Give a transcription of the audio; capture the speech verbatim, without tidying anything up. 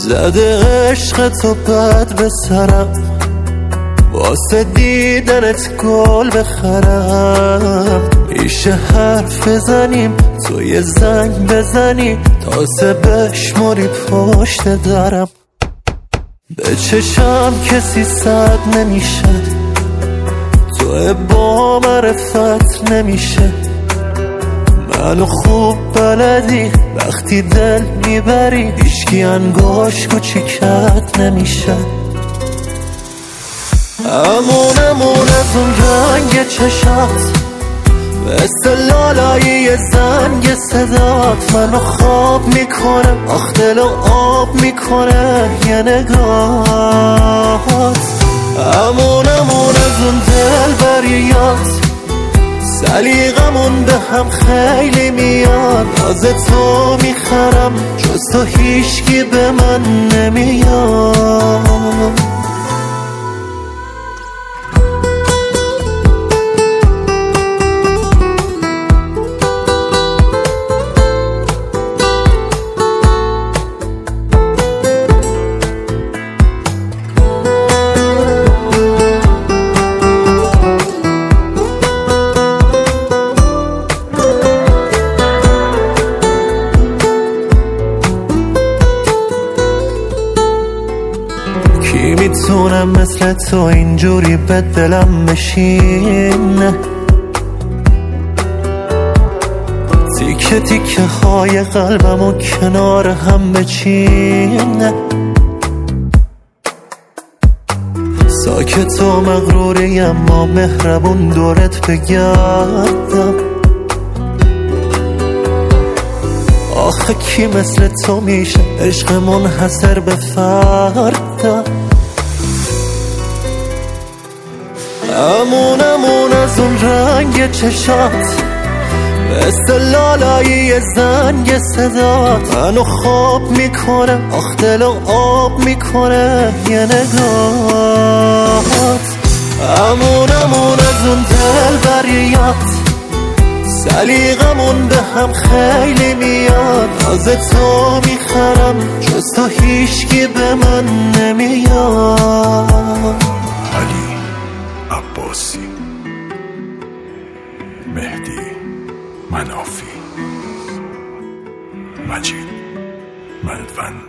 زده عشق تو بد به سرم، واسه دیدنت گل بخرم. میشه حرف بزنیم تو یه زنگ بزنی تازه بشماری پشت درم. به چشم کسی صد نمیشه، تو با معرفت نمیشه. منو خوب بلدی وقتی دل میبری، هیچکی انگاش کوچیکت نمیشه. امون امون از اون رنگ چشات، مثل لالایی زنگ صدات منو خواب میکنه، آخ دلو آب میکنه یه نگاهات. امون امون از اون دل بریات، سلیقمون به هم خیلی میاد. ناز تو میخرم جز تو هیچکی به من نمیاد. کی میتونم مثل تو اینجوری به دلم بشینه، تیکه تیکه های قلبمو کنار هم بچینه. ساکت و مغروری اما مهربون دورت بگردم. آخه کی مثل تو میشه عشق منحصر به فردم. امون امون از اون رنگ چشات، مثل لالایی زنگ صدات منو خواب میکنه، آخ دلو آب میکنه یه نگاهات. امون امون از اون دل بریات، سلیقمون به هم خیلی میاد. ناز تو میخرم جز تو هیچکی به من نمیاد. علی عباسی، مهدی منافی، مجید ملون.